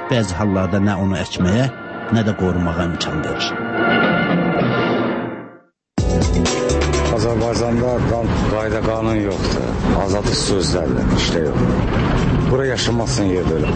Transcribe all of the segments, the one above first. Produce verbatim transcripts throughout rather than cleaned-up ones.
bəzi hallarda nə onu əkməyə, nə də qorumağa imkan verir. Azərbaycanda qayda qanun yoxdur. Azadlıq sözlərdir, işte yox. Bura yaşamazsın yer böyle.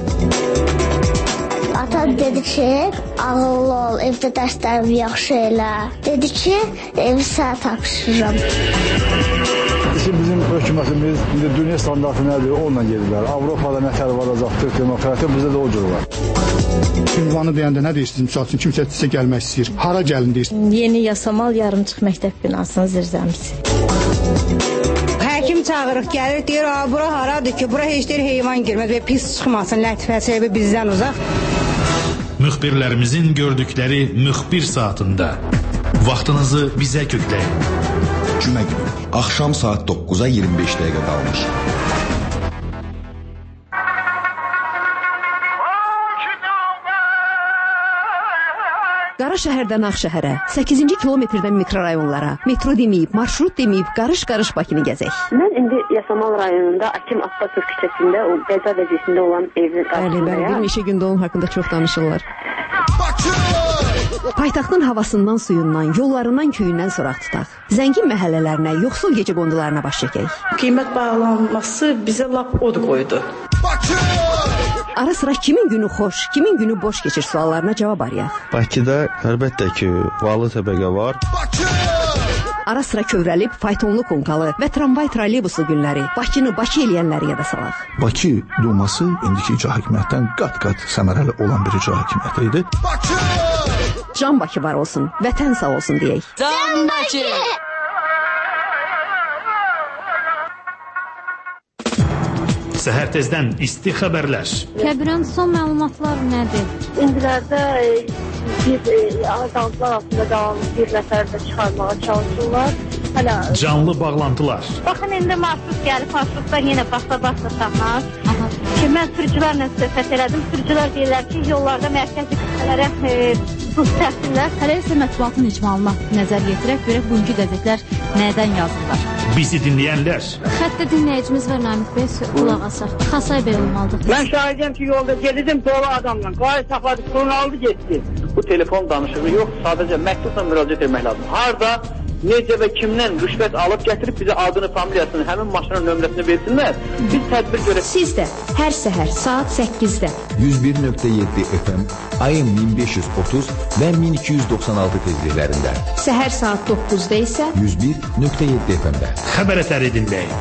Ata dedi ki, ağıllı ol, evdə dərslərimi yaxşı elə. Dedi ki, evi sənə tapşırıram. Bizim hökumətimiz dünya standartı nədir, onunla gedirlər. Avropada nətər varacaqdır, demokratiya bizdə də o cür var. Ünvanı deyəndə nə deyirsiniz? Misal üçün kimsə sizə gəlmək istəyir. Hara gəlin deyirsiniz? Yeni Yasamal yarımçıq məktəb binasının zirzəmisi. Həkim çağırıq, gəlir, deyir, bura haradır ki, bura heç deyir heyvan girməz və pis çıxmasın, lətifəsi bizdən uzaq. Müxbirlərimizin gördükləri müxbir saatında vaxtınızı bizə kökləyin. Cümə günü, axşam saat doqquza iyirmi beş dəqiqə qalmış. Qara şəhərdən Ağşəhərə, səkkizinci kilometrdən mikrorayonlara, metro deməyib, marşrut deməyib, qarış-qarış Bakını gəzək. Mən indi Yasamal rayonunda Akim Abbasov küçəsində, o Qəza vəziyyətində olan evin qarşısındayım. Bəli, bəli, bir neçə gündə onun haqqında çox danışırlar. Paytaxtın havasından, suyundan, yollarından, köyündən soraq tutaq. Zəngin məhəllələrinə, yoxsul gecə qondularına baş çəkək. Qiymət bağlanması bizə lap od qoydu. Ara sıra kimin günü xoş, kimin günü boş keçir suallarına cavab arayaq. Bakıda əlbəttə ki, valı təbəqə var. Ara sıra kövrəlib, faytonlu konkalı və tramvay trolleybusu günləri Bakını Bakı eləyənləri yada salaq. Bakı Duması indiki icra hakimiyyətdən qat-qat səmərəli olan bir icra hakimiyyəti idi. Can Bakı var olsun, vətən sağ olsun deyək. Can Bakı! Səhər tezdən isti xəbərlər. Kəbirən son məlumatlar nədir? İndilərdə bir azaltılar altında qalan bir nəfər də çıxarmağa çalışırlar. Hələ canlı bağlantılar. Baxın, indi marşrut gəlib, marşrutdan yenə basa-basa saxlar. Ki, mən sürücülərlə söhbət elədim. Sürücülər deyirlər ki, yollarda mərkəzi qüsələrə buz təhsillər. Hələ isə mətbuatın icmalına nəzər yetirək, görək bugünkü qəzetlər nədən yazırlar. Bizi dinləyənlər. Xəttə dinləyicimiz var Namik bəy, qulaq asaq. Xasay bəy olmalıdır. Mən şahidəm ki, yolda gedirdim dolu adamla. Qayı saxladı, sonra aldı, getdi. Bu telefon danışığı yox, sadəcə məktubla müraciət etmək lazım. Harda, necə və kimdən rüşvət alıb gətirib bizə adını, familiyasını, həmin maşının nömrəsini versinlər. Biz tədbir görək. Siz də hər səhər saat səkkizdə yüz bir nöqtə yeddi F M, A M min beş yüz otuz və min iki yüz doxsan altı tezliklərində. Səhər saat doqquzda isə yüz bir nöqtə yeddi F M-də. Xəbər əsəri dinləyin.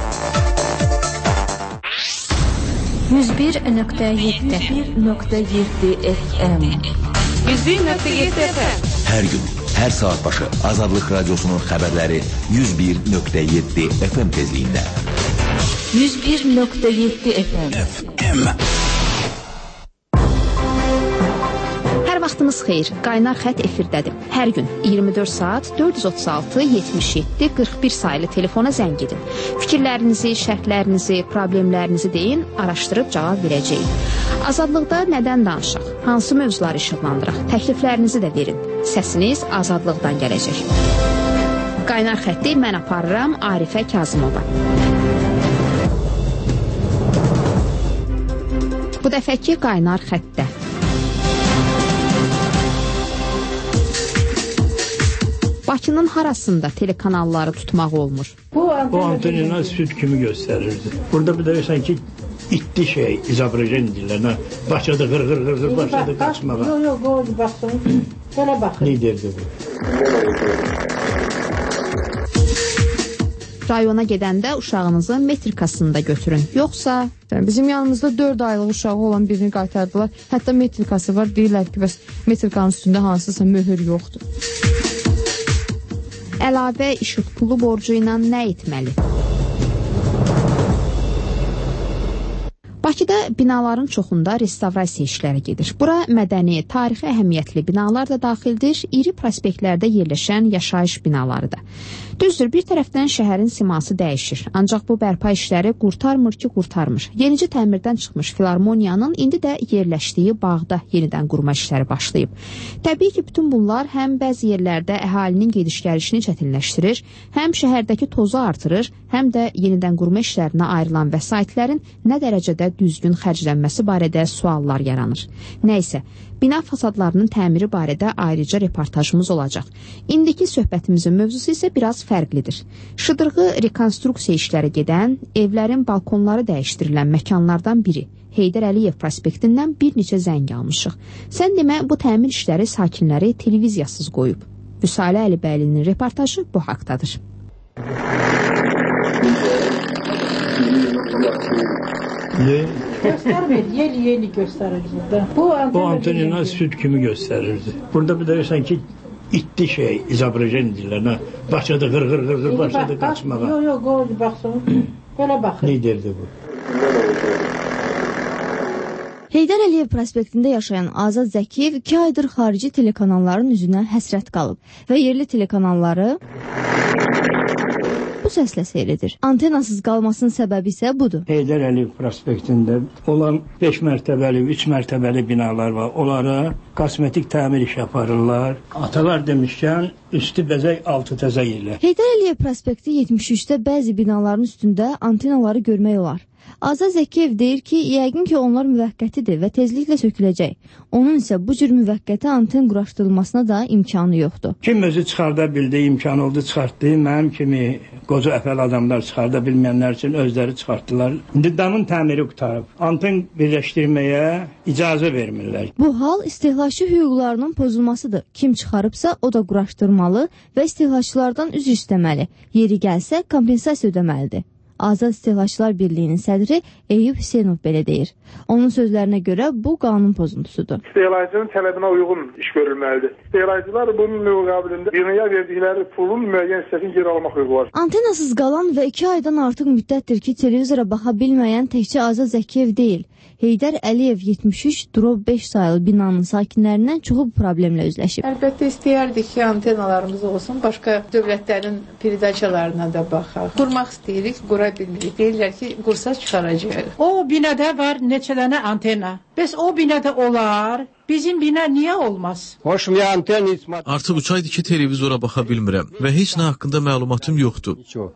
yüz bir nöqtə yeddi F M. yüz bir nöqtə yeddi F M. Hər gün, hər saat başı Azadlıq Radiosunun xəbərləri yüz bir nöqtə yeddi F M tezliyində. yüz bir nöqtə yeddi F M. F M. Hər vaxtınız xeyir, Qaynar xətt efirdədir. Hər gün iyirmi dörd saat dörd yüz otuz altı yetmiş yeddi qırx bir sayılı telefona zəng edin. Fikirlərinizi, şərhlərinizi, problemlərinizi deyin, araşdırıb cavab verəcəyik. Azadlıqda nədən danışaq? Hansı mövzuları işıqlandıraq? Təkliflərinizi də verin. Səsiniz Azadlıqdan gələcək. Qaynar xətti mən aparıram Arifə Kazımova. Bu dəfəki Qaynar xəttdə Bakının harasında telekanalları tutmaq olmur? Bu antenina süt kimi göstərirdi. Burada bir də sanki itdi şey, izobrajen dillərlə. Başladı qır qır qır qır, başladı qaçmağa. Yox, yox, qoydu, baxsın. Belə baxın. Liderdir bu. Rayona gedəndə uşağınızı metrikasında götürün. Yoxsa bizim yanımızda dörd aylıq uşağı olan birini qaytardılar. Hətta metrikası var. Deyirlər ki, bəs metrikanın üstündə hansısa möhür yoxdur. Əlavə işıq pulu borcu ilə nə etməli? Bakıda binaların çoxunda restavrasiya işləri gedir. Bura mədəni, tarixi əhəmiyyətli binalar da daxildir, iri prospektlərdə yerləşən yaşayış binaları da. Düzdür, bir tərəfdən şəhərin siması dəyişir. Ancaq bu bərpa işləri qurtarmır ki, qurtarmır. Yenicə təmirdən çıxmış filarmoniyanın indi də yerləşdiyi bağda yenidən qurma işləri başlayıb. Təbii ki, bütün bunlar həm bəzi yerlərdə əhalinin gediş-gəlişini çətinləşdirir, həm şəhərdəki tozu artırır, həm də yenidən qurma işlərinə ayrılan vəsaitlərin nə dərəcədə düzgün xərclənməsi barədə suallar yaranır. Nəysə, bina fasadlarının təmiri barədə ayrıca reportajımız olacaq. İndiki söhbətimizin mövzusu isə biraz fərqlidir. Şıdırğı rekonstruksiya işləri gedən, evlərin balkonları dəyişdirilən məkanlardan biri. Heydər Əliyev prospektindən bir neçə zəng almışıq. Sən demə, bu təmir işləri sakinləri televiziyasız qoyub. Vüsalə Əlibəylinin reportajı bu haqdadır. Göstermedi, yeni yeni gösterir burada. Bu Bu antenina süt kimi gösterirdi. Burada bir de sanki itti şey, izobrajen dillerine başladı gır gır gır gır başladı kaçmaya. Yok yok, o baksın. Böyle bakın. Ne derdi bu? Heydər Əliyev prospektində yaşayan Azad Zəkiyev iki aydır xarici telekanalların üzünə həsrət qalıb və yerli telekanalları bu səslə seyr edir. Antenasız qalmasının səbəbi isə budur. Heydər Əliyev prospektində olan beş mərtəbəli, üç mərtəbəli binalar var. Onlara kosmetik təmir iş yaparırlar. Atalar demişkən üstü bəzək, altı təzə yerlər. Heydər Əliyev prospekti yetmiş üçdə bəzi binaların üstündə antenaları görmək olar. Azad Zəkiyev deyir ki, yəqin ki onlar müvəqqətidir və tezliklə söküləcək. Onun isə bu cür müvəqqəti anten quraşdırılmasına da imkanı yoxdur. Kim özü çıxarda bildi, imkan oldu çıxartdı. Mənim kimi qoca əfəl adamlar çıxarda bilməyənlər üçün özləri çıxartdılar. İndi damın təmiri qutarıb. Anten birləşdirməyə icazə vermirlər. Bu hal istehlakçı hüquqlarının pozulmasıdır. Kim çıxarıbsa o da quraşdırmalı və istehlakçılardan üzr istəməli. Yeri gəlsə kompensasiya ödəməlidir. Azad İstehlakçılar Birliyinin sədri Eyüp Hüseynov belə deyir. Onun sözlərinə görə bu qanun pozuntusudur. İstehlakçının tələbinə uyğun iş görülməlidir. İstehlakçılar bunun müqabilində binaya verdikləri pulun müəyyən hissəsini geri almaq hüququ var. Antenasız qalan və iki aydan artıq müddətdir ki, televizora baxa bilməyən təkcə Azad Zəkiyev deyil. Heydər Əliyev yetmiş üç Durov beş sayılı binanın sakinlərindən çoxu bu problemlə üzləşib. Əlbəttə istəyərdik ki, antenalarımız olsun, başqa dövlətlərin peridaçalarına da baxaq. Qurmaq istəyirik, qura bilmirik. Deyirlər ki, qursa çıxaracaq. O binada var neçə dənə antena. Bəs o binada olar, bizim bina niyə olmaz? Artıq üç aydır ki, televizora baxa bilmirəm və heç nə haqqında məlumatım yoxdur.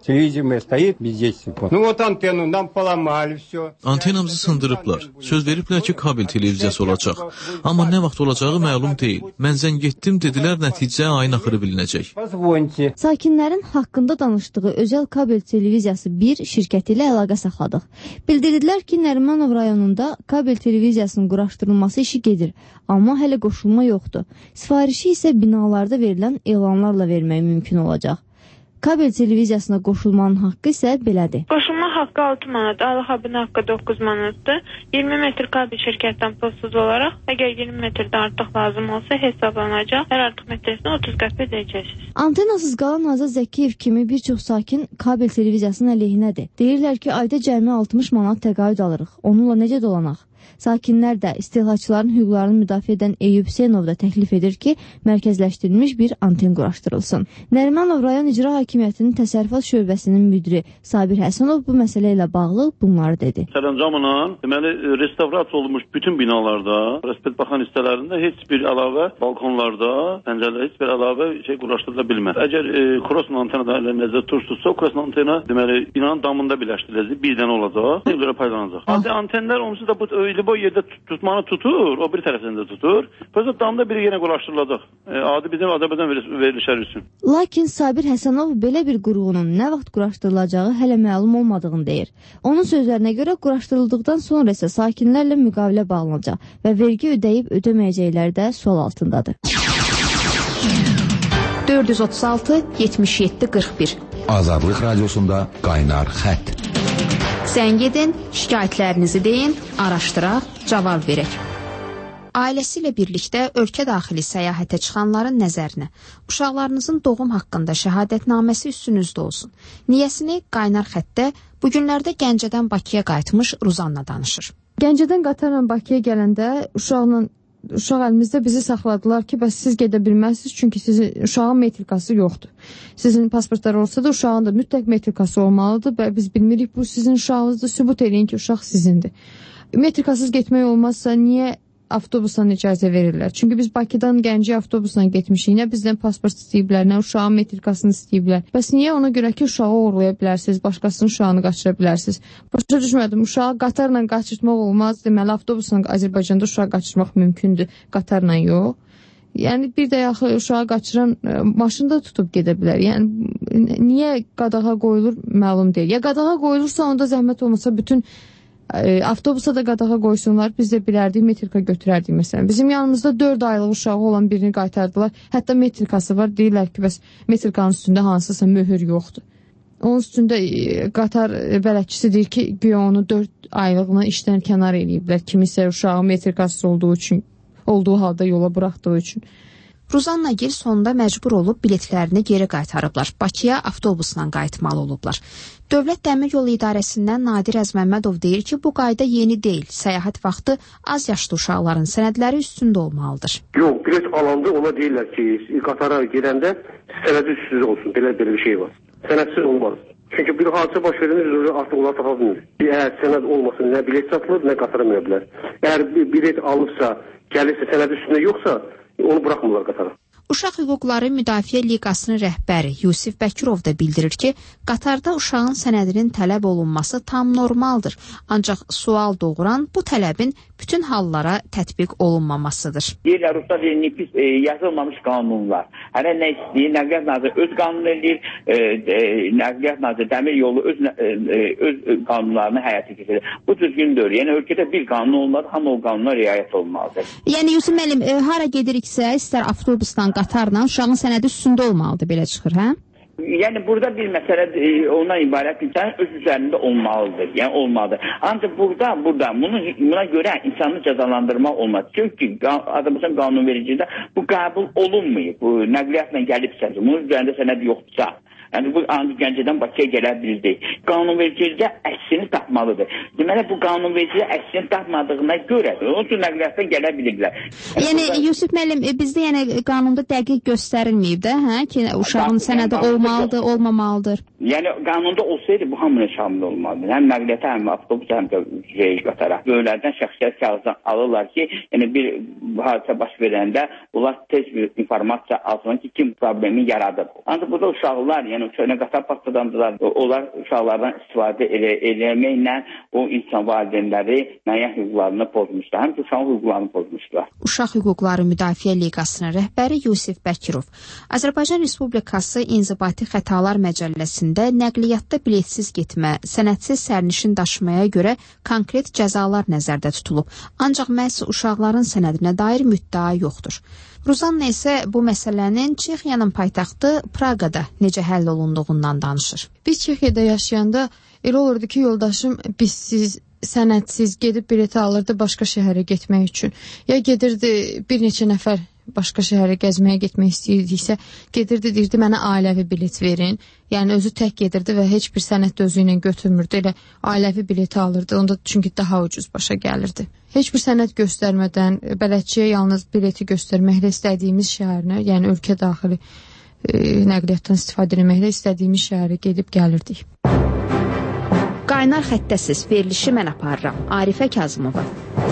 Antenamızı sındırıblar. Söz veriblər ki, kabel televiziyası olacaq. Amma nə vaxt olacağı məlum deyil. Mən zəng getdim, dedilər nəticə ayın axırı bilinəcək. Sakinlərin haqqında danışdığı özəl kabel televiziyası bir şirkəti ilə əlaqə saxladıq. Bildirdilər ki, Nərimanov rayonunda kabel televiziyasının quraşdırılması işi gedir. Amma hələ qoşulma yoxdur. Sifarişi isə binalarda verilən elanlarla vermək mümkün olacaq. Kabel televiziyasına qoşulmanın haqqı isə belədir. Qoşulma haqqı altı manat, aylıq abunə haqqı doqquz manatdır. iyirmi metr kabel şirkətdən pulsuz olaraq, əgər iyirmi metrdən artıq lazım olsa hesablanacaq. Hər artıq metresinə otuz qəpik ödəyəcəksiniz. Antenasız qalan Azad Zəkiyev kimi bir çox sakin kabel televiziyasının əleyhinədir. Deyirlər ki, ayda cəmi altmış manat təqaüd alırıq. Onunla necə dolanaq? Sakinlər də istehlakçıların hüquqlarını müdafiə edən Eyüp Hüseynov da təklif edir ki, mərkəzləşdirilmiş bir anten quraşdırılsın. Nərimanov rayon İcra Hakimiyyətinin təsərrüfat şöbəsinin müdiri Sabir Həsənov bu məsələ ilə bağlı bunları dedi. Sərəncamla, deməli, restavrasiya olunmuş bütün binalarda, prospekt baxan hissələrində heç bir əlavə balkonlarda, pəncərələrdə heç bir əlavə şey quraşdırıla bilməz. Əgər e, cross antena da nəzərdə tutulursa, o cross antena deməli binanın damında birləşdiriləcək, bir dənə olacaq, bir görə paylanacaq. Adi antenlər onsuz da bu öyle bu yerdə tutmanı tutur, o bir tərəfdən də tutur. Sonra damda biri yenə quraşdırılacaq. E, adi bizim Azərbaycan verilişləri üçün. Lakin Sabir Həsənov belə bir qurğunun nə vaxt quraşdırılacağı hələ məlum olmadığını deyir. Onun sözlərinə görə quraşdırıldıqdan sonra isə sakinlərlə müqavilə bağlanacaq və vergi ödəyib ödəməyəcəkləri də sual altındadır. dörd yüz otuz altı yetmiş yeddi qırx bir Azadlıq Radiosunda Qaynar Xətt. Zəng edin, şikayətlərinizi deyin, araşdıraq, cavab verək. Ailəsi ilə birlikdə ölkə daxili səyahətə çıxanların nəzərinə, uşaqlarınızın doğum haqqında şəhadətnaməsi üstünüzdə olsun. Niyəsini Qaynar Xəttdə bu günlərdə Gəncədən Bakıya qayıtmış Ruzanna danışır. Gəncədən qatarla Bakıya gələndə uşaqla uşaq əlimizdə bizi saxladılar ki, bəs siz gedə bilməzsiniz, çünki sizin uşağın metrikası yoxdur. Sizin pasportlar olsa da uşağın da mütləq metrikası olmalıdır və biz bilmirik, bu sizin uşağınızdır, sübut edin ki, uşaq sizindir. Metrikasız getmək olmazsa niyə avtobusdan icazə verirlər? Çünki biz Bakıdan Gəncəyə avtobusdan getmişik, nə bizdən pasport istəyiblər, nə uşağın metrikasını istəyiblər. Bəs niyə ona görə ki, uşağı uğurlaya bilərsiniz, başqasının uşağını qaçıra bilərsiniz? Başa düşmədim, uşağı qatarla qaçırtmaq olmaz, deməli avtobusla Azərbaycanda uşağı qaçırmaq mümkündür, qatarla yox. Yəni bir də yaxı uşağı qaçıran maşında tutub gedə bilər. Yəni niyə qadağa qoyulur, məlum deyil. Ya qadağa qoyulursa, onda zəhmət olmasa bütün avtobusa da qadağa qoysunlar, biz də bilərdik, metrika götürərdik məsələn. Bizim yanımızda dörd aylıq uşağı olan birini qaytardılar. Hətta metrikası var, deyirlər ki, bəs metrikanın üstündə hansısa möhür yoxdur. Onun üstündə qatar bələdçisi deyir ki, güya onu dörd aylığına işdən kənar eləyiblər. Kimisə uşağın metrikası olduğu üçün, olduğu halda yola buraxdığı üçün. Ruzanna Gil sonunda məcbur olub biletlərini geri qaytarıblar. Bakıya avtobusla qayıtmalı olublar. Dövlət Dəmir Yolu İdarəsindən Nadir Əzməmmədov deyir ki, bu qayda yeni deyil. Səyahət vaxtı az yaşlı uşaqların sənədləri üstündə olmalıdır. Yox, bilet alanda ona deyirlər ki, qatara gedəndə sənədi üstündə olsun. Belə belə bir şey var. Sənədsiz olmaz. Çünki bir hadisə baş verəndə artıq onlar tapa bilmir. Əgər sənəd olmasın, nə bilet satılır, nə qatara minə bilər. Əgər bilet alıbsa, gəlirsə sənəd üstündə yoxsa, onu buraxmırlar qatara. Uşaq Hüquqları Müdafiə Liqasının rəhbəri Yusif Bəkirov da bildirir ki, qatarda uşağın sənədinin tələb olunması tam normaldır. Ancaq sual doğuran bu tələbin bütün hallara tətbiq olunmamasıdır. Deyirlər, Ruslar deyir, e, yazılmamış qanunlar. Hələ nə istəyir, Nəqliyyat Naziri öz qanunu eləyir, e, e, Nəqliyyat Naziri Dəmir Yolu öz, e, öz qanunlarını həyata keçirir. Bu düzgündür. Yəni, ölkədə bir qanun olmalı, hamı o qanuna riayət olmalıdır. Yəni, Yusuf müəllim, e, hara gediriksə, istər avtobusdan, qatarla uşağın sənədi üstündə olmalıdır, belə çıxır, hə? Yəni burada bir məsələ e, ondan ibarət insan öz üzərində olmalıdır. Yəni olmalıdır. Ancaq burada, burada bunu, buna görə insanı cəzalandırmaq olmaz. Çünki Azərbaycan qanunvericiliyində bu qəbul olunmayıb. Bu nəqliyyatla gəlibsə, bunun üzərində sənəd yoxdursa. Yəni bu ancaq Gəncədən Bakıya gələ bildi. Qanunvericilikdə əksini tapmalıdır. Deməli bu qanunvericilik əksini tapmadığına görə onun üçün nəqliyyatdan gələ bilirlər. Yəni Yusuf müəllim, bizdə yəni qanunda dəqiq göstərilməyib də, hə, ki uşağın sənədi olmalıdır, olmamalıdır. Yəni qanunda olsaydı bu hamına şamil olmalıdır. Həm nəqliyyata, həm avtobus, həm də şey qatara. Böyüklərdən şəxsiyyət kağızını alırlar ki, yəni bir hadisə baş verəndə onlar tez bir informasiya alsın ki, kim problemi yaradır. Ancaq burada uşaqlar, yəni Şöyle qatar pastadandılar. Onlar uşaqlardan istifadə eləməklə o insan valideynləri müəyyən hüquqlarını pozmuşlar. Həm də uşağın hüquqlarını pozmuşlar. Uşaq Hüquqları Müdafiə Liqasının rəhbəri Yusif Bəkirov. Azərbaycan Respublikası İnzibati Xətalar Məcəlləsində nəqliyyatda biletsiz getmə, sənədsiz sərnişin daşımaya görə konkret cəzalar nəzərdə tutulub. Ancaq məhz uşaqların sənədinə dair müddəa yoxdur. Ruzanna isə bu məsələnin Çexiyanın paytaxtı Praqada necə həll olunduğundan danışır. Biz Çexiyada yaşayanda elə olurdu ki, yoldaşım bizsiz, sənədsiz gedib bileti alırdı başqa şəhərə getmək üçün. Ya gedirdi bir neçə nəfər başqa şəhərə gəzməyə getmək istəyirdiksə, gedirdi, deyirdi, mənə ailəvi bilet verin. Yəni özü tək gedirdi və heç bir sənəd özü ilə götürmürdü. Elə ailəvi bileti alırdı, onda çünki daha ucuz başa gəlirdi. Heç bir sənəd göstərmədən bələdçiyə yalnız bileti göstərməklə istədiyimiz şəhərinə, yəni ölkə daxili e, nəqliyyatdan istifadə etməklə istədiyimiz şəhərə gedib gəlirdik. Qaynar xəttəsiz verilişi mən aparıram. Arifə Kazımova.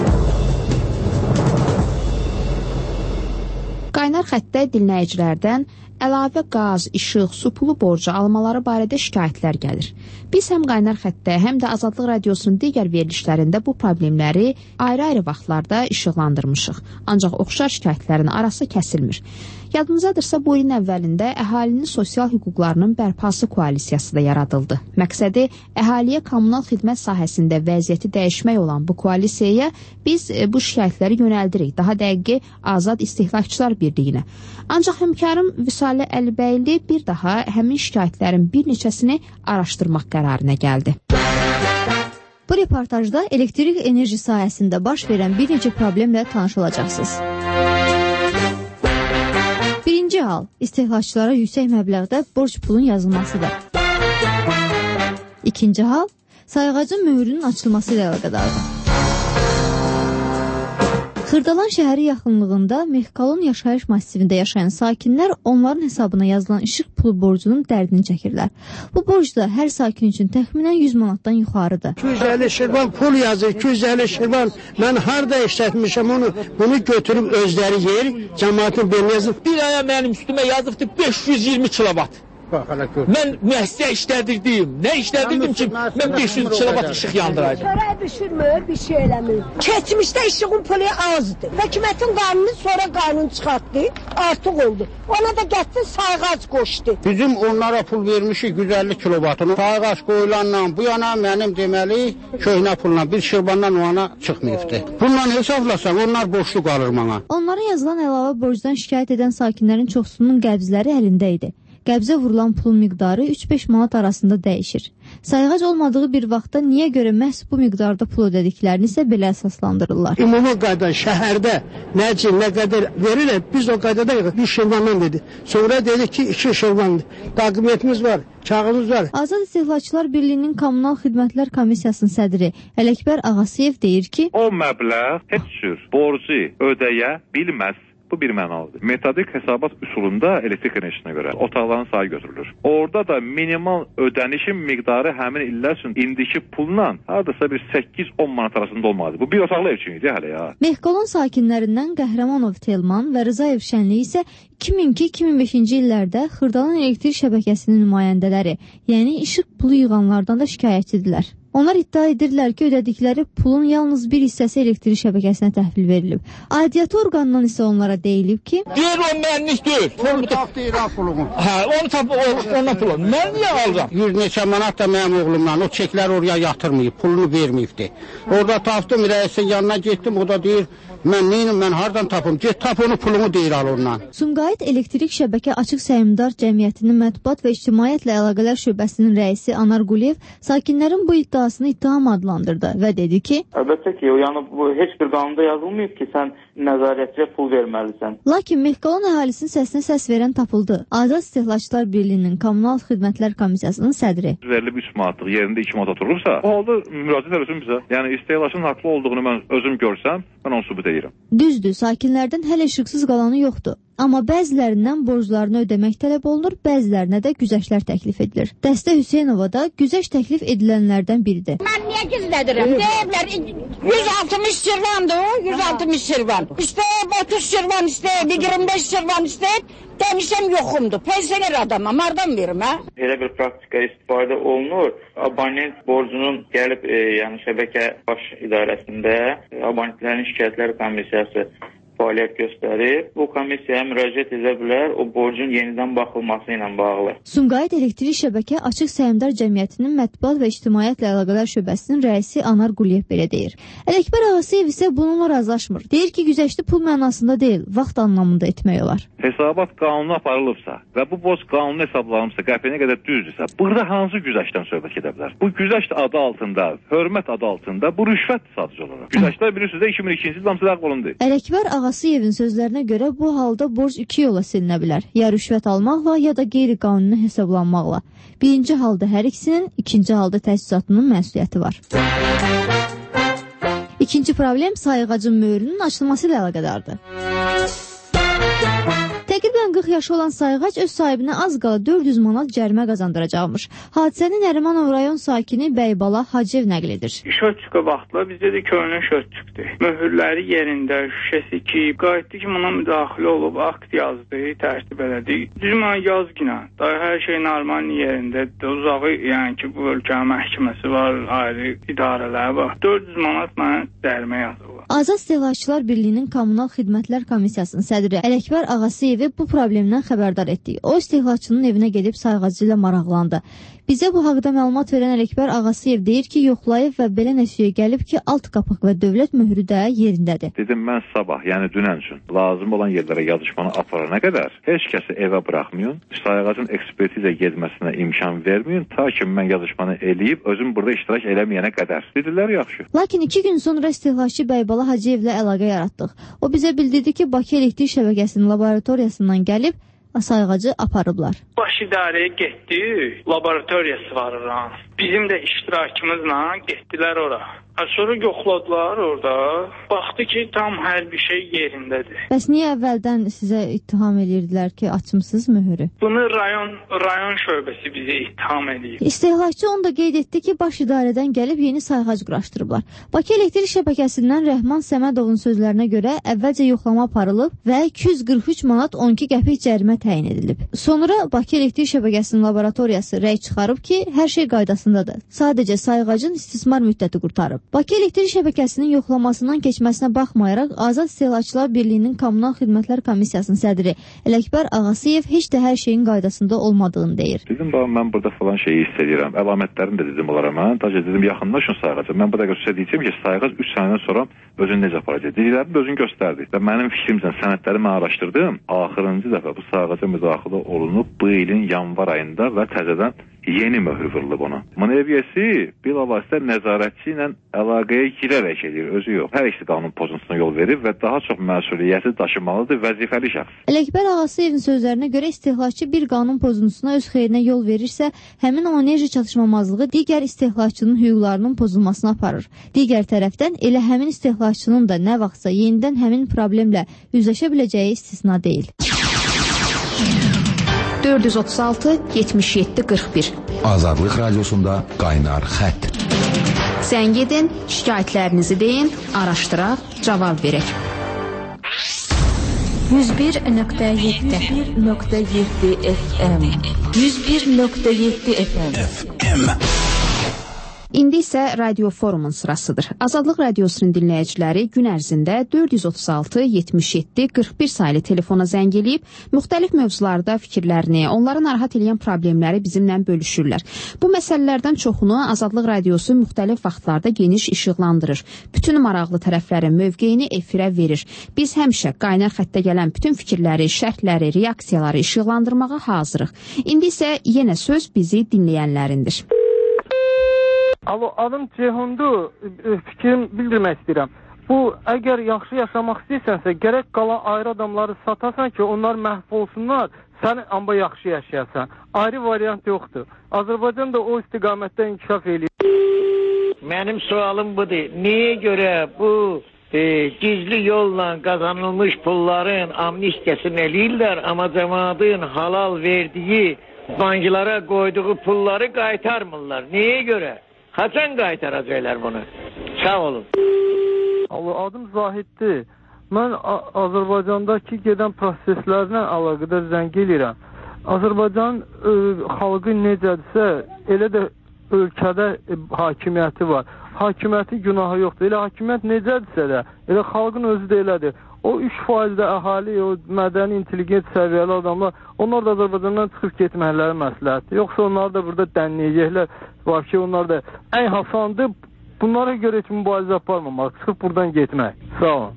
Qaynar xəttə dinləyicilərdən əlavə qaz, işıq, su pulu borcu almaları barədə şikayətlər gəlir. Biz həm Qaynar xəttə, həm də Azadlıq Radiosunun digər verilişlərində bu problemləri ayrı-ayrı vaxtlarda işıqlandırmışıq. Ancaq oxşar şikayətlərin arası kəsilmir. Yadınızdadırsa, bu ilin əvvəlində əhalinin sosial hüquqlarının bərpası koalisiyası da yaradıldı. Məqsədi əhaliyə kommunal xidmət sahəsində vəziyyəti dəyişmək olan bu koalisiyaya biz bu şikayətləri yönəldirik, daha dəqiqi Azad İstehlakçılar Birliyinə. Ancaq həmkarım Vüsalə Əlibəyli bir daha həmin şikayətlərin bir neçəsini araşdırmaq qərarına gəldi. Bu reportajda elektrik enerji sahəsində baş verən bir neçə problemlə tanış olacaqsınız. Birinci hal, istehlakçılara yüksək məbləğdə borc pulun yazılmasıdır. İkinci hal, sayğacın möhürünün açılması ilə əlaqədardır. Xırdalan şəhəri yaxınlığında Mexkalon yaşayış massivində yaşayan sakinlər onların hesabına yazılan işıq pulu borcunun dərdini çəkirlər. Bu borc da hər sakin üçün təxminən yüz manatdan yuxarıdır. iki yüz əlli şirvan pul yazır, iki yüz əlli şirvan. Mən harada işlətmişəm onu, bunu götürüb özləri yer, cəmaatın belinə yazıb. Bir aya mənim üstümə yazıbdı beş yüz iyirmi kilovat. Mən müəssisə işlədirdim. Nə işlədirdim ki, mən beş yüz kilovat işıq yandıraydım. Çörək bişirmir, bir şey eləmir. Keçmişdə işığın pulu azdır. Hökumətin qanunu sonra qanun çıxartdı, artıq oldu. Ona da getdi sayğac qoşdu. Bizim onlara pul vermişik yüz əlli kilovatını. Sayğac qoyulanla bu yana mənim deməli köhnə pulla bir şirvandan o ana çıxmayıbdı. Bundan hesablasan onlar borçlu qalır mənə. Onlara yazılan əlavə borcdan şikayət edən sakinlərin çoxsunun qəbzləri əlində idi. Qəbzə vurulan pulun miqdarı üç beş manat arasında dəyişir. Sayğac olmadığı bir vaxtda niyə görə məhz bu miqdarda pul ödədiklərini isə belə əsaslandırırlar. Ümumi qayda şəhərdə nə üçün, nə qədər verirlər, biz o qaydada bir şirvandan dedi. Sonra dedi ki, iki şirvandır. Documentimiz var, kağıdımız var. Azad İstehlakçılar Birliyinin Kommunal Xidmətlər Komissiyasının sədri Ələkbər Ağasiyev deyir ki, o məbləğ heç cür borcu ödəyə bilməz. Bu bir mənalıdır. Metodik hesabat üsulunda elektrik enerjisinə görə otaqların sayı götürülür. Orada da minimal ödənişin miqdarı həmin illər üçün indiki pulla hardasa bir səkkiz on manat arasında olmalıdır. Bu bir otaqlı ev üçün idi hələ ya. Mexkalon sakinlərindən Qəhrəmanov Telman və Rızayev Şənliyi isə iki min iki iki min beşinci illərdə Xırdalan elektrik şəbəkəsinin nümayəndələri, yəni işıq pulu yığanlardan da şikayətçidirlər. Onlar iddia edirlər ki, ödədikləri pulun yalnız bir hissəsi elektrik şəbəkəsinə təhvil verilib. Aidiyyatı orqanından isə onlara deyilib ki, deyir o mənlik deyil. Pulu tap deyir ha pulumu. Hə, onu tap, ona pulu. Mən niyə alacam? yüz neçə manat da mənim oğlumdan o çeklər oraya yatırmayıb, pulunu verməyibdi. Orada tapdım, rəisin yanına getdim, o da deyir, mən neyim, mən hardan tapım? Get tap onu, pulumu deyir al ondan. Sumqayıt Elektrik Şəbəkə Açıq Səhmdar Cəmiyyətinin Mətbuat və İctimaiyyətlə Əlaqələr Şöbəsinin rəisi Anar Quliyev sakinlərin bu iddiasını ittiham adlandırdı və dedi ki, əlbəttə ki, yəni bu heç bir qanunda yazılmayıb ki, sən nəzarətçiyə pul verməlisən. Lakin Mexkalon əhalisinin səsinə səs verən tapıldı. Azad İstehlakçılar Birliyinin Kommunal Xidmətlər Komissiyasının sədri. Verilib üç manatlıq yerində iki manat oturursa, o halda müraciət edəsin bizə. Yəni istehlakçının haqlı olduğunu mən özüm görsəm, mən onu sübut edirəm. Düzdür, sakinlərdən hələ işıqsız qalanı yoxdur. Amma bəzilərindən borclarını ödəmək tələb olunur, bəzilərinə də güzəştlər təklif edilir. Dəstə Hüseynova da güzəş təklif edilənlərdən biridir. Mən niyə gizlədirəm? Deyiblər, yüz altmış şirvandır o, yüz altmış şirvan. İstəyib otuz şirvan, istəyib iyirmi beş şirvan, istəyib, demişəm yoxumdur. Pensioner adamam, hardan verim, hə? Elə bir praktika istifadə olunur. Abonent borcunun gəlib, e, yəni şəbəkə baş idarəsində abonentlərin şikayətləri komissiyası fəaliyyət göstərir. Bu komissiyaya müraciət edə bilər, o borcun yenidən baxılması ilə bağlı. Sumqayıt Elektrik Şəbəkə Açıq Səhmdar Cəmiyyətinin Mətbuat və İctimaiyyətlə Əlaqələr Şöbəsinin rəisi Anar Quliyev belə deyir. Ələkbər Ağasiyev isə bununla razılaşmır. Deyir ki, güzəşli pul mənasında deyil, vaxt anlamında etmək olar. Hesabat qanunu aparılıbsa və bu borc qanunu hesablanıbsa, qəpiyinə qədər düzdürsə, burada hansı güzəşdən söhbət edə bilər? Bu güzəşt adı altında, hörmət adı altında bu rüşvət sadəcə olaraq. Güzəştlər bilirsiniz də iki min ikinci ildə hamısı da olundu. Ələkbər Ağasiyevin sözlərinə görə bu halda borc iki yola silinə bilər. Ya rüşvət almaqla, ya da qeyri-qanuni hesablanmaqla. Birinci halda hər ikisinin, ikinci halda təchizatının məsuliyyəti var. İkinci problem sayğacın möhrünün açılması ilə əlaqədardır. Təqribən qırx yaşı olan sayğac öz sahibinə az qala dörd yüz manat cərimə qazandıracaqmış. Hadisəni Nərimanov rayon sakini Bəybala Hacıyev nəql edir. Şöçükə vaxtla bizdə də köhnə şöçükdür. Möhürləri yerində, şüşəsi ki, qayıtdı ki, buna müdaxilə olub, akt yazdı, tərtib elədi. Düz mənə yaz günə, daha hər şey normal yerində, uzağı, yəni ki, bu ölkənin məhkəməsi var, ayrı idarələri var. dörd yüz manat mənə cərimə yazılır. Azad İstehlakçılar Birliyinin Kommunal Xidmətlər Komissiyasının sədri Ələkbər Ağasiyevi bu problemdən xəbərdar etdi. O istehlakçının evinə gedib sayğacı ilə maraqlandı. Bizə bu haqda məlumat verən Ələkbər Ağasiyev deyir ki, yoxlayıb və belə nəticəyə gəlib ki, alt qapaq və dövlət möhrü də yerindədir. Dedim, mən sabah, yəni dünən üçün lazım olan yerlərə yazışmanı aparana qədər heç kəsi evə buraxmayın, sayğacın ekspertizə getməsinə imkan verməyin, ta ki mən yazışmanı eləyib, özüm burada iştirak eləməyənə qədər. Dedilər, yaxşı. Lakin iki gün sonra istehlakçı Bəybala Hacıyevlə əlaqə yaratdıq. O bizə bildirdi ki, Bakı Elektrik Şəbəkəsinin laboratoriyasından gəlib sayğacı aparıblar. Baş idarəyə getdi, laboratoriyası var oranın. Bizim də iştirakımızla getdilər ora. Sonra yoxladılar orada. Baxdı ki, tam hər bir şey yerindədir. Bəs niyə əvvəldən sizə ittiham edirdilər ki, açmısınız möhürü? Bunu rayon rayon şöbəsi bizə ittiham edir. İstehlakçı onu da qeyd etdi ki, baş idarədən gəlib yeni sayğac quraşdırıblar. Bakı Elektrik Şəbəkəsindən Rəhman Səmədovun sözlərinə görə əvvəlcə yoxlama aparılıb və iki yüz qırx üç manat on iki qəpik cərimə təyin edilib. Sonra Bakı Elektrik Şəbəkəsinin laboratoriyası rəy çıxarıb ki, hər şey qaydasındadır. Sadəcə sayğacın istismar müddəti qurtarıb. Bakı Elektrik Şəbəkəsinin yoxlamasından keçməsinə baxmayaraq, Azad İstehlakçılar Birliyinin Kommunal Xidmətlər Komissiyasının sədri Ələkbər Ağasiyev heç də hər şeyin qaydasında olmadığını deyir. Dedim, mən burada falan şeyi hiss edirəm. Əlamətlərini də dedim onlara mən. Daha dedim, yaxınlaşın sayğaca. Mən burada sizə deyəcəm ki, sayğac üç sənədən sonra özünü necə aparacaq. Dediklərini özünü göstərdi. Və mənim fikrimcə sənədləri mən araşdırdım. Axırıncı dəfə bu sayğaca müdaxilə olunub bu ilin yanvar ayında və təzədən yeni möhür vurulub ona. Manevriyəsi bilavasitə nəzarətçi ilə əlaqəyə girərək edir, özü yox. Hər ikisi qanun pozuntusuna yol verir və daha çox məsuliyyəti daşımalıdır vəzifəli şəxs. Ələkbər Ağasıyevin sözlərinə görə istehlakçı bir qanun pozuntusuna öz xeyrinə yol verirsə, həmin o enerji çatışmamazlığı digər istehlakçının hüquqlarının pozulmasına aparır. Digər tərəfdən elə həmin istehlakçının da nə vaxtsa yenidən həmin problemlə üzləşə biləcəyi istisna deyil. dörd yüz otuz altı yetmiş yeddi qırx bir Azadlıq Radiosunda Qaynar Xətt. Zəng edin, şikayətlərinizi deyin, araşdıraq, cavab verək. yüz bir nöqtə yeddi nöqtə yeddi F M yüz bir nöqtə yeddi F M İndi isə Radio Forumun sırasıdır. Azadlıq Radiosunun dinləyiciləri gün ərzində dörd yüz otuz altı yetmiş yeddi qırx bir sayılı telefona zəng eləyib, müxtəlif mövzularda fikirlərini, onları narahat edən problemləri bizimlə bölüşürlər. Bu məsələlərdən çoxunu Azadlıq Radiosu müxtəlif vaxtlarda geniş işıqlandırır. Bütün maraqlı tərəflərin mövqeyini efirə verir. Biz həmişə qaynar xəttə gələn bütün fikirləri, şərhləri, reaksiyaları işıqlandırmağa hazırıq. İndi isə yenə söz bizi dinləyənlərindir. Alo, adım Ceyhundur, fikrim bildirmək istəyirəm. Bu, əgər yaxşı yaşamaq istəyirsənsə, gərək qalan ayrı adamları satasan ki, onlar məhv olsunlar, sən amba yaxşı yaşayasan. Ayrı variant yoxdur. Azərbaycan da o istiqamətdə inkişaf eləyir. Mənim sualım budur. Niyə görə bu e, gizli yolla qazanılmış pulların amnistiyasını eləyirlər, amma cəmaatın halal verdiyi banklara qoyduğu pulları qaytarmırlar? Niyə görə? Haçan qaytaracaqlar bunu? Sağ olun. Allah, adım Zahiddir. Mən Azərbaycandakı gedən proseslərlə əlaqədar zəng eləyirəm. Azərbaycan ə, xalqı necədirsə, elə də ölkədə ə, hakimiyyəti var. Hakimiyyətin günahı yoxdur. Elə hakimiyyət necədirsə də, elə xalqın özü də elədir. O üç faizdə əhali, o mədəni, intelligent səviyyəli adamlar, onlar da Azərbaycandan çıxıb getməkləri məsləhətdir. Yoxsa onlar da burada dənləyəcəklər var ki, onlar da ən hasandır. Bunlara görə heç mübarizə aparmamaq, çıxıb buradan getmək. Sağ olun.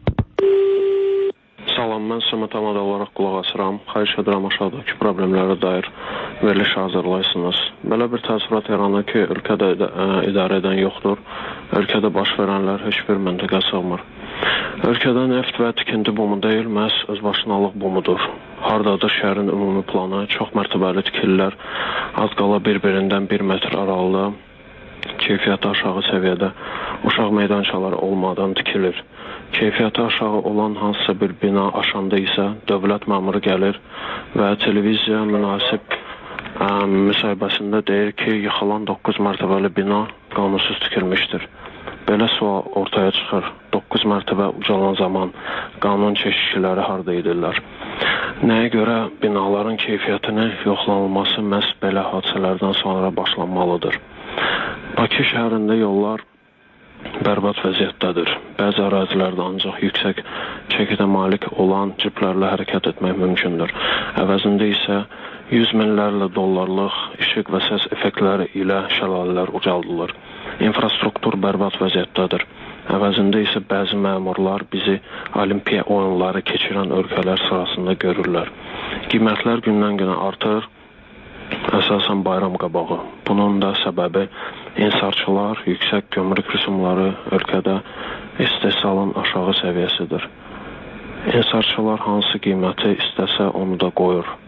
Salam, mən Səmət Əməd olaraq qulaq asıram. Xahiş edirəm aşağıdakı problemlərə dair veriliş hazırlaysınız. Belə bir təəssürat yaranır ki, ölkədə idarə edən yoxdur. Ölkədə baş verənlər heç bir məntəqə sığmır. Ölkədə neft və tikinti bumu deyil, məhz özbaşınalıq bumudur. Hardadır şəhərin ümumi planı, çox mərtəbəli tikililər, az qala bir-birindən bir metr aralıda, keyfiyyəti aşağı səviyyədə uşaq meydançaları olmadan tikilir. Keyfiyyəti aşağı olan hansısa bir bina aşanda isə dövlət məmuru gəlir və televiziya münasib ə, müsahibəsində deyir ki, yıxılan doqquz mərtəbəli bina qanunsuz tikilmişdir. Belə sual ortaya çıxır. doqquz mərtəbə ucalan zaman qanun keşişçiləri harda edirlər? Nəyə görə binaların keyfiyyətinin yoxlanılması məhz belə hadisələrdən sonra başlanmalıdır? Bakı şəhərində yollar bərbad vəziyyətdədir. Bəzi ərazilərdə ancaq yüksək çəkidə malik olan ciplərlə hərəkət etmək mümkündür. Əvəzində isə yüz minlərlə dollarlıq işıq və səs effektləri ilə şəlalələr ucaldılır. İnfrastruktur bərbad vəziyyətdədir. Əvəzində isə bəzi məmurlar bizi olimpiya oyunları keçirən ölkələr sırasında görürlər. Qiymətlər gündən-günə artır, əsasən bayram qabağı. Bunun da səbəbi insarçılar, yüksək gömrük rüsumları ölkədə istehsalın aşağı səviyyəsidir. İnsarçılar hansı qiyməti istəsə onu da qoyur.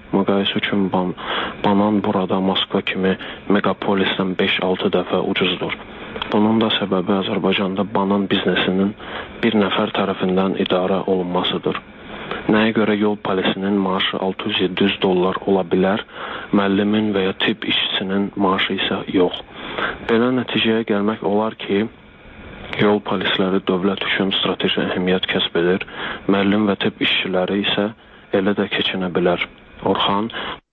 Müqayisə üçün ban banan burada Moskva kimi megapolisdən beş altı dəfə ucuzdur. Bunun da səbəbi Azərbaycanda banan biznesinin bir nəfər tərəfindən idarə olunmasıdır. Nəyə görə yol polisinin maaşı altı yüz yeddi yüz dollar ola bilər, müəllimin və ya tibb işçisinin maaşı isə yox. Belə nəticəyə gəlmək olar ki, yol polisləri dövlət üçün strateji əhəmiyyət kəsb edir, müəllim və tibb işçiləri isə elə də keçinə bilər. Orxan.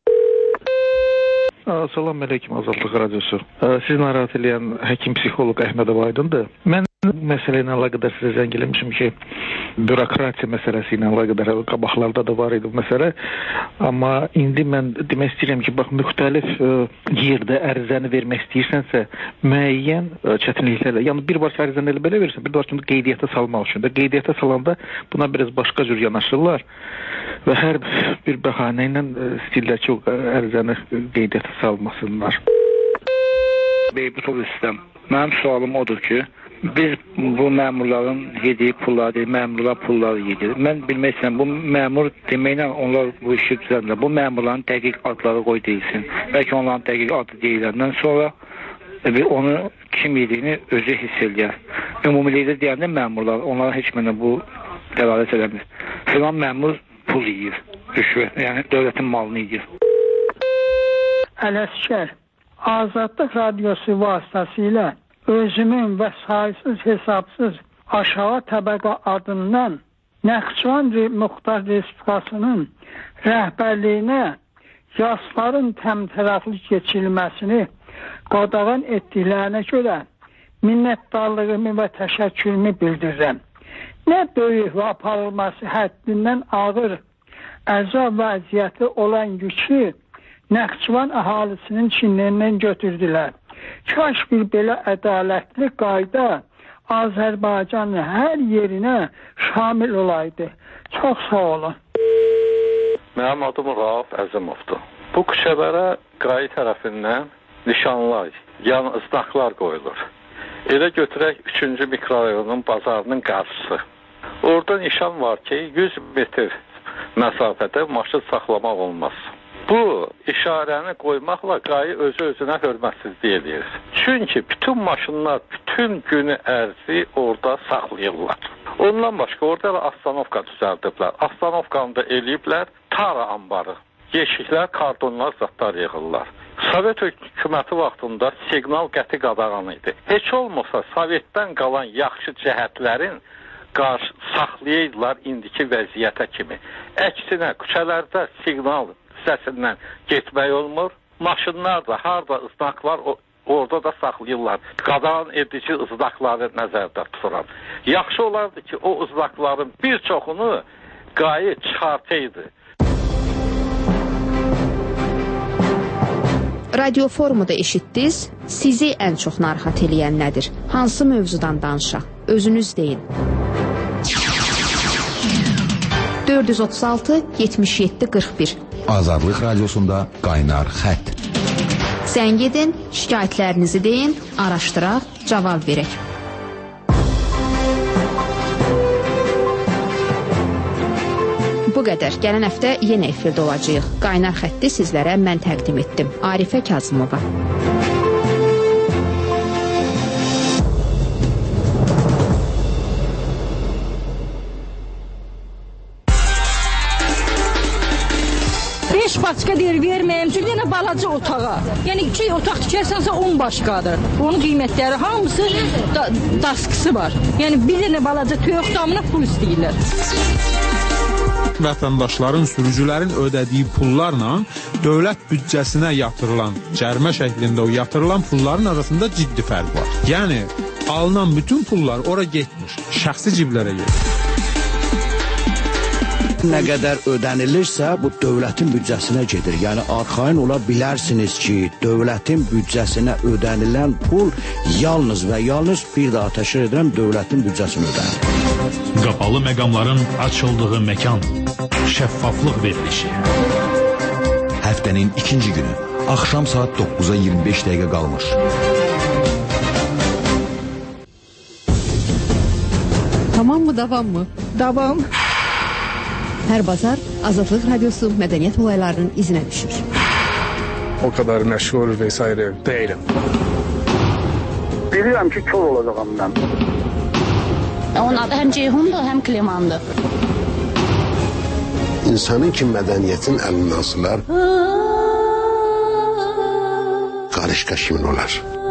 Salam əleykum Azadlıq Radiosu. Siz narahat edən həkim-psixoloq Əhmədov Aydındır. Mən məsələ ilə əlaqədar sizə zəng eləmişim ki, bürokratiya məsələsi ilə əlaqədar qabaqlarda da var idi bu məsələ. Amma indi mən demək istəyirəm ki, bax, müxtəlif yerdə ərizəni vermək istəyirsənsə, müəyyən çətinliklərlə, yəni bir var ki, ərizəni elə belə verirsən, bir var ki, qeydiyyata salmaq üçün də, qeydiyyata salanda buna biraz başqa cür yanaşırlar və hər bir bəhanə ilə istəyirlər ki, o ərizəni qeydiyyata salmasınlar. Beybutov istəm. Mənim sualım odur ki, biz bu məmurların yediyi pulları, məmurlar pulları yedir. Mən bilmək istəyirəm, bu məmur deməklə onlar bu işi düzəldirlər. Bu məmurların dəqiq adları qoy deyilsin. Bəlkə onların dəqiq adı deyiləndən sonra onu kim yediyini özü hiss eləyər. Ümumilikdə deyəndə məmurlar, onlara heç mənə bu dəlalət eləmir. Filan məmur pul yiyir, rüşvət, yəni dövlətin malını yiyir. Ələskər, Azadlıq Radiosu vasitəsilə özümün və sayısız hesabsız aşağı təbəqə adından Naxçıvan Muxtar Respublikasının rəhbərliyinə yaşların təmtəraqlı keçirilməsini qadağan etdiklərinə görə minnətdarlığımı və təşəkkürümü bildirirəm. Nə böyük və aparılması həddindən ağır əzab vəziyyəti olan yükü Naxçıvan əhalisinin çinlərindən götürdülər. Kaş bir belə ədalətli qayda Azərbaycanın hər yerinə şamil olaydı. Çox sağ olun. Mənim adım Rauf Əzimovdur. Bu küçələrə qayı tərəfindən nişanlar, yan ızdaqlar qoyulur. Elə götürək üçüncü mikrorayonun bazarının qarşısı. Orada nişan var ki, yüz metr məsafədə maşın saxlamaq olmaz. Bu işarəni qoymaqla qayı özü-özünə hörmətsizlik edir. Çünki bütün maşınlar bütün günü ərzi orada saxlayırlar. Ondan başqa orada astanovka düzəldiblər. Astanovkanı da eləyiblər, tara ambarı. Yeşiklər, kardonlar, zatlar yığırlar. Sovet hökuməti vaxtında siqnal qəti qadağan idi. Heç olmasa Sovetdən qalan yaxşı cəhətlərin qarşı saxlayırlar indiki vəziyyətə kimi. Əksinə, küçələrdə siqnal səsindən getmək olmur. Maşınlar da, harada ızdaqlar orada da saxlayırlar. Qadağan edici ızdaqları nəzərdə tuturam. Yaxşı olardı ki, o ızdaqların bir çoxunu qayı çıxartaydı. Radio forumu da eşitdiniz. Sizi ən çox narahat eləyən nədir? Hansı mövzudan danışaq? Özünüz deyin. dörd yüz otuz altı yetmiş yeddi qırx bir Azadlıq Radiosunda Qaynar Xətt. Zəng edin, şikayətlərinizi deyin, araşdıraq, cavab verək. Bu qədər. Gələn həftə yenə efirdə olacağıq. Qaynar Xətti sizlərə mən təqdim etdim. Arifə Kazımova. beş başqa deyir, verməyəm üçün yenə balaca otağa. Yəni iki otaq tikərsənsə on başqadır. Onun qiymətləri hamısı da, daskısı var. Yəni bir dənə balaca toyuq damına pul istəyirlər. Vətəndaşların, sürücülərin ödədiyi pullarla dövlət büdcəsinə yatırılan, cərimə şəklində o yatırılan pulların arasında ciddi fərq var. Yəni alınan bütün pullar ora getmir, şəxsi ciblərə gedir. Nə qədər ödənilirsə, bu dövlətin büdcəsinə gedir. Yəni, arxain ola bilərsiniz ki, dövlətin büdcəsinə ödənilən pul yalnız və yalnız bir daha təşkil edirəm, dövlətin büdcəsinə ödənir. Qapalı məqamların açıldığı məkan, şəffaflıq verilişi. Həftənin ikinci günü, axşam saat doqquza iyirmi beş dəqiqə qalmış. Tamam mı, davam mı? Davam. Hər bazar Azadlıq Radiosu mədəniyyət olaylarının izinə düşür. O kadar məşhur vesaire değilim. Bilirəm ki, kör olacağım mən. Onun adı həm Ceyhundur, həm Klimandır. İnsanın ki, mədəniyyətin əlindən asılar, qarışqa kimin olar?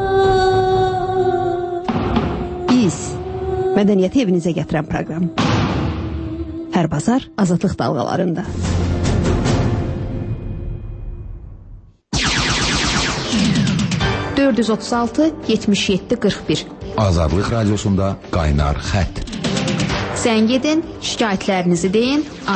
Biz, mədəniyyəti evinizə gətirən proqram. Hər bazar Azadlıq dalğalarında. dörd yüz otuz altı yetmiş yeddi qırx bir Azadlıq Radiosunda Qaynar Xətt. Zəng edin, şikayətlərinizi deyin.